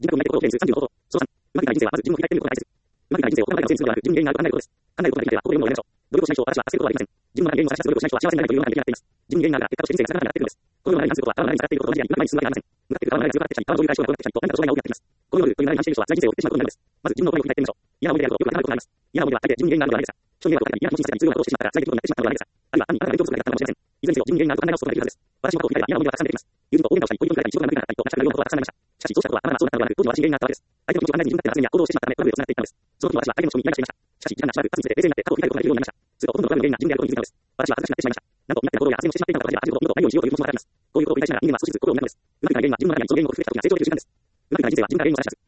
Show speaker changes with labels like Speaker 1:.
Speaker 1: 人格を磨いていることを記念する35法。その3、うまくいかない人生はまず自分を振り返ってみることが大切。うまくいかない人生を行うための全数ではなく、自分に原因があると考えることです。考えることができれば、ここで読むのをやめましょう。努力をしない人を私は助けることはできません。自分の中に原因を探し出す努力をしない人は幸せになれないというような理由になっています。自分に原因があるから、結果として人生が少なくなっているのです。このような悩みに関することは、川の流れに下がっていることと同じように、うまくいかないに進むわけがありません。向かっていく川の流れが強くなってきたり、川の上流から潮が強くなってきたりと、何かと障害が大きくなっています。このように流れに反している人は辛い人生を送ってしまうことになるのです。まず自分の思いを振り返ってみましょう。嫌な思い出であるとよく当てはまることがあります。嫌な思い出は大抵自分に原因があるのではないですか。人に迷惑をかけたり、嫌な気持ちにさせたり、都合なことをしてしまったから辛い出来事になってしまったのではないですか。あるいは単にあなたが勉強不足だったのかもしれません。いずれにせよ自分に原因があると考え直すことができるはずです。私のことを振り返れば嫌な思い出はたくさん出てきます。友人と大喧嘩をしたり、恋人と別れたり、仕事がうまくいかなかったりと、間違ったようなことはたくさんありました。しかし、そうしたことはあなたがそうだったのではなく、当時は私に原因があったわけです。相手の気持ちを考えずに自分だけの発言や行動をしてしまったため、トラブルを失っていったのです。その時私は相手の人にイライラしていました。しかし、時間がしばらく経つにつれて冷静になって過去を振り返ることができるようになりました。すると、ほとんどのトラブルの原因が自分であることに気づいたのです。私は恥ずかしくなってしまいました。なんと、身勝手な行動や発言をしてしまっていたのか、私は恥じるほど二度とないようにしようという気持ちもわかります。こういうことを繰り返しながら人間は少しずつ心を磨くのです。うまくいかない原因は自分の中にあり、その原因を克服した時には成長できる時間です。うまくいかない人生は自分から原因を探し出す。